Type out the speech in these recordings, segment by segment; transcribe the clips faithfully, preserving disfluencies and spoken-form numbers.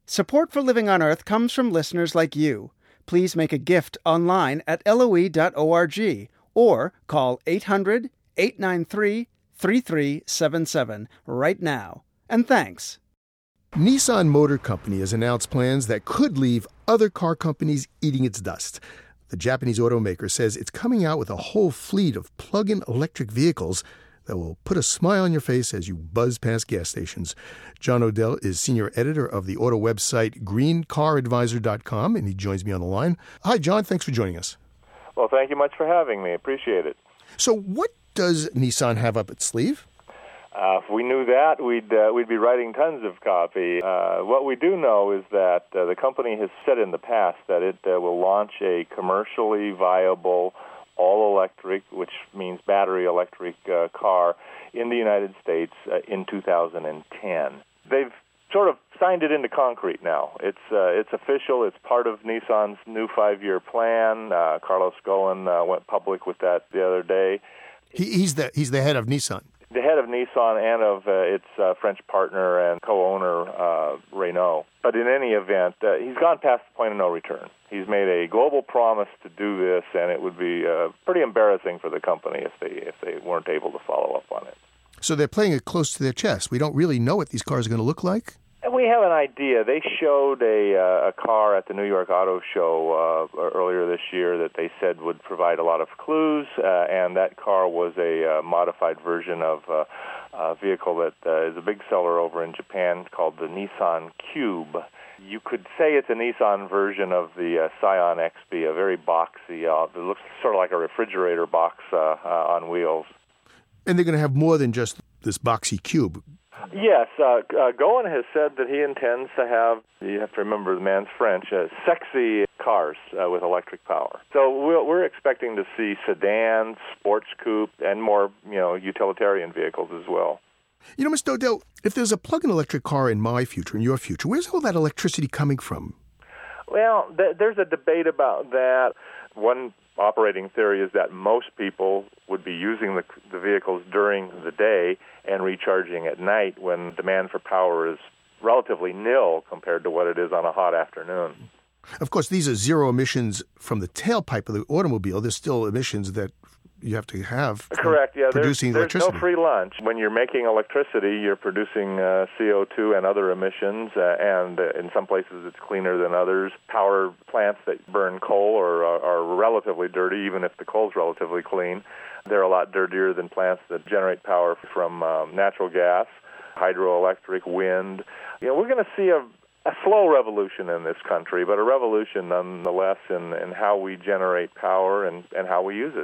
Support for Living on Earth comes from listeners like you. Please make a gift online at L O E dot org or call eight hundred, eight nine three, three three seven seven right now. And thanks. Nissan Motor Company has announced plans that could leave other car companies eating its dust. The Japanese automaker says it's coming out with a whole fleet of plug-in electric vehicles that will put a smile on your face as you buzz past gas stations. John Odell is senior editor of the auto website green car advisor dot com, and he joins me on the line. Hi, John. Thanks for joining us. Well, thank you much for having me. Appreciate it. So what does Nissan have up its sleeve? Uh, if we knew that, we'd uh, we'd be writing tons of copy. Uh, what we do know is that uh, the company has said in the past that it uh, will launch a commercially viable all-electric, which means battery electric uh, car, in the United States uh, in two thousand ten. They've sort of signed it into concrete now. It's uh, it's official. It's part of Nissan's new five-year plan. Uh, Carlos Ghosn uh, went public with that the other day. He, he's the he's the head of Nissan. The head of Nissan and of uh, its uh, French partner and co-owner, uh, Renault. But in any event, uh, he's gone past the point of no return. He's made a global promise to do this, and it would be uh, pretty embarrassing for the company if they if they weren't able to follow up on it. So they're playing it close to their chest. We don't really know what these cars are going to look like? And we have an idea. They showed a, uh, a car at the New York Auto Show uh, earlier this year that they said would provide a lot of clues, uh, and that car was a uh, modified version of uh, a vehicle that uh, is a big seller over in Japan called the Nissan Cube. You could say it's a Nissan version of the uh, Scion X B, a very boxy, uh, it looks sort of like a refrigerator box uh, uh, on wheels. And they're going to have more than just this boxy cube. Yes, uh, uh, Ghosn has said that he intends to have, you have to remember the man's French, uh, sexy cars uh, with electric power. So we're, we're expecting to see sedans, sports coupe, and more, you know, utilitarian vehicles as well. You know, Mister Odell, if there's a plug-in electric car in my future, in your future, where's all that electricity coming from? Well, th- there's a debate about that. One operating theory is that most people would be using the, the vehicles during the day and recharging at night when demand for power is relatively nil compared to what it is on a hot afternoon. Of course, these are zero emissions from the tailpipe of the automobile. There's still emissions that you have to have. Correct, yeah. Producing there's, there's electricity. no free lunch. When you're making electricity, you're producing uh, C O two and other emissions, uh, and uh, in some places it's cleaner than others. Power plants that burn coal are, are, are relatively dirty, even if the coal's relatively clean. They're a lot dirtier than plants that generate power from um, natural gas, hydroelectric, wind. You know, we're going to see a A slow revolution in this country, but a revolution nonetheless in, in how we generate power and, and how we use it.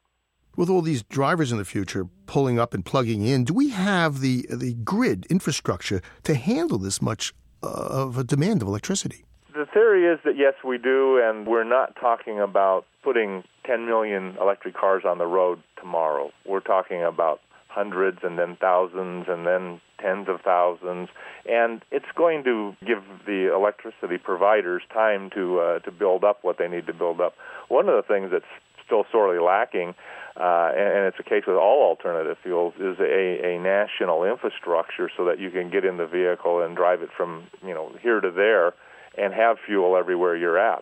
With all these drivers in the future pulling up and plugging in, do we have the the grid infrastructure to handle this much uh, of a demand of electricity? The theory is that, yes, we do, and we're not talking about putting ten million electric cars on the road tomorrow. We're talking about hundreds and then thousands and then tens of thousands, and it's going to give the electricity providers time to uh, to build up what they need to build up. One of the things that's still sorely lacking, uh, and, and it's a case with all alternative fuels, is a, a national infrastructure so that you can get in the vehicle and drive it from, you know, here to there and have fuel everywhere you're at.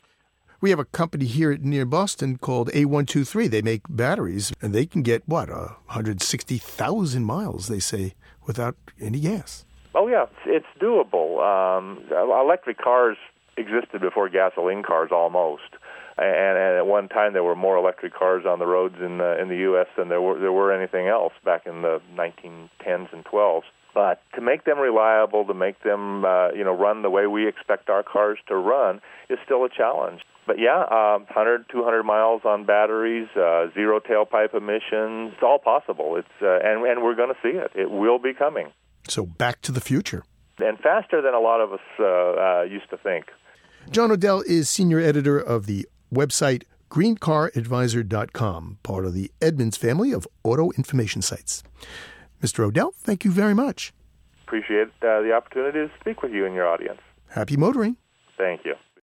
We have a company here near Boston called A one two three. They make batteries, and they can get, what, uh, one hundred sixty thousand miles, they say, without any gas. Oh, yeah, it's, it's doable. Um, electric cars existed before gasoline cars almost. And, and at one time, there were more electric cars on the roads in uh, in the U S than there were there were anything else back in the nineteen tens and twelves. But to make them reliable, to make them uh, you know run the way we expect our cars to run, is still a challenge. But yeah, uh, one hundred, two hundred miles on batteries, uh, zero tailpipe emissions, it's all possible. It's uh, and and we're going to see it. It will be coming. So back to the future. And faster than a lot of us uh, uh, used to think. John Odell is senior editor of the website green car advisor dot com, part of the Edmunds family of auto information sites. Mister Odell, thank you very much. Appreciate uh, the opportunity to speak with you and your audience. Happy motoring. Thank you.